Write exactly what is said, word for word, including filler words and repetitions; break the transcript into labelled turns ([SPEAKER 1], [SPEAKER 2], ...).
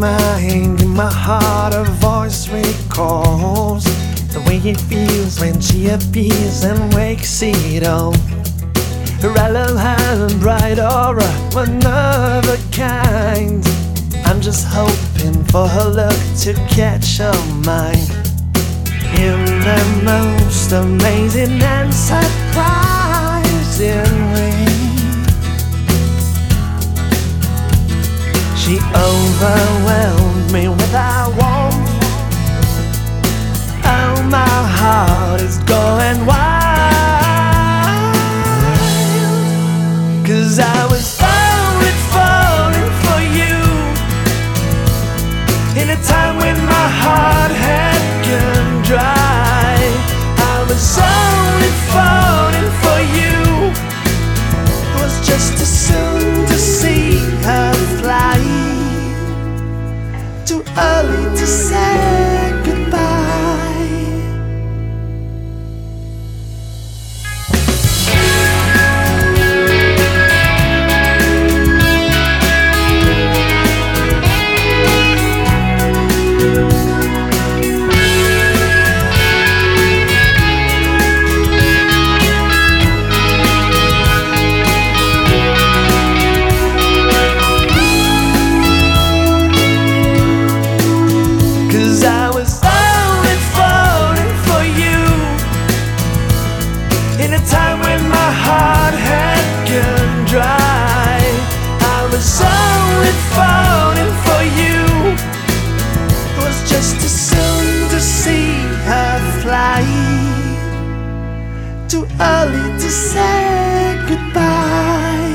[SPEAKER 1] mind, in my heart a voice recalls the way it feels when she appears and wakes it up. Her yellow hair and bright aura, one of a kind. I'm just hoping for her look to catch her mind. In the most amazing and surprising way, she overwhelmed me with her warmth. Oh, my heart is going wild, 'cause I was falling, falling for you in a time when my heart had gone dry. I was only falling for you. It was just too soon to see her fly, too early to say goodbye. In a time when my heart had gone dry, I was only falling for you. It was just too soon to see her fly, too early to say goodbye.